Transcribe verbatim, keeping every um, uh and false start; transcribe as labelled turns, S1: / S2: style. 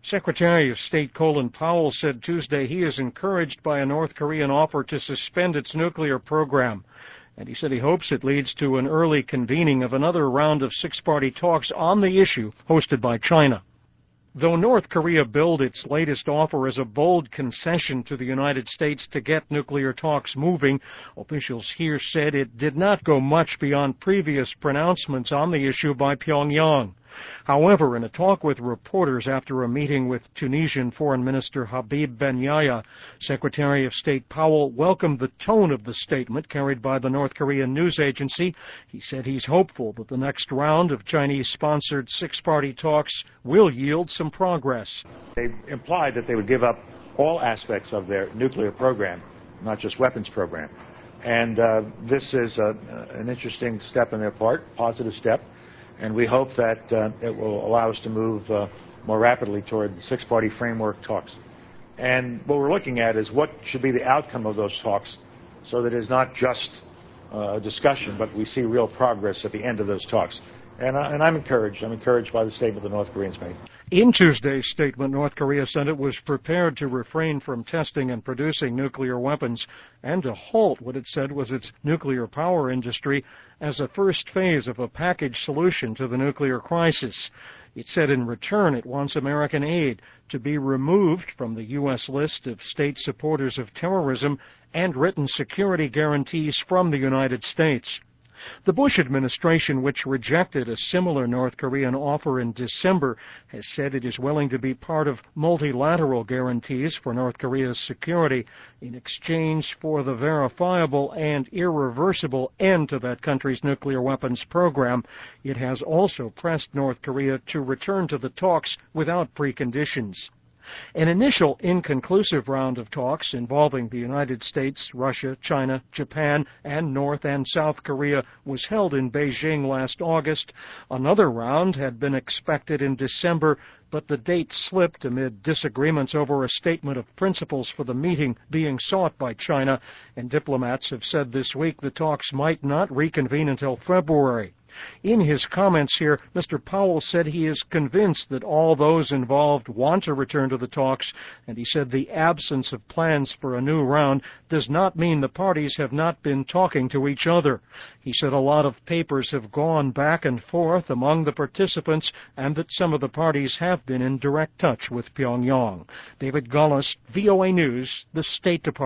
S1: Secretary of State Colin Powell said Tuesday he is encouraged by a North Korean offer to suspend its nuclear program. And he said he hopes it leads to an early convening of another round of six-party talks on the issue hosted by China. Though North Korea billed its latest offer as a bold concession to the United States to get nuclear talks moving, officials here said it did not go much beyond previous pronouncements on the issue by Pyongyang. However, in a talk with reporters after a meeting with Tunisian Foreign Minister Habib Ben Yahya, Secretary of State Powell welcomed the tone of the statement carried by the North Korean news agency. He said he's hopeful that the next round of Chinese-sponsored six-party talks will yield some progress.
S2: They implied that they would give up all aspects of their nuclear program, not just weapons program. And uh, this is a, an interesting step on their part, positive step. And we hope that uh, it will allow us to move uh, more rapidly toward six-party framework talks. And what we're looking at is what should be the outcome of those talks so that it's not just uh, a discussion, but we see real progress at the end of those talks. And, I, and I'm encouraged. I'm encouraged by the statement the North Koreans made.
S1: In Tuesday's statement, North Korea said it was prepared to refrain from testing and producing nuclear weapons and to halt what it said was its nuclear power industry as a first phase of a package solution to the nuclear crisis. It said in return it wants American aid to be removed from the U S list of state supporters of terrorism and written security guarantees from the United States. The Bush administration, which rejected a similar North Korean offer in December, has said it is willing to be part of multilateral guarantees for North Korea's security in exchange for the verifiable and irreversible end to that country's nuclear weapons program. It has also pressed North Korea to return to the talks without preconditions. An initial inconclusive round of talks involving the United States, Russia, China, Japan, and North and South Korea was held in Beijing last August. Another round had been expected in December, but the date slipped amid disagreements over a statement of principles for the meeting being sought by China, and diplomats have said this week the talks might not reconvene until February. In his comments here, Mister Powell said he is convinced that all those involved want to return to the talks, and he said the absence of plans for a new round does not mean the parties have not been talking to each other. He said a lot of papers have gone back and forth among the participants and that some of the parties have been in direct touch with Pyongyang. David Gullis, V O A News, the State Department.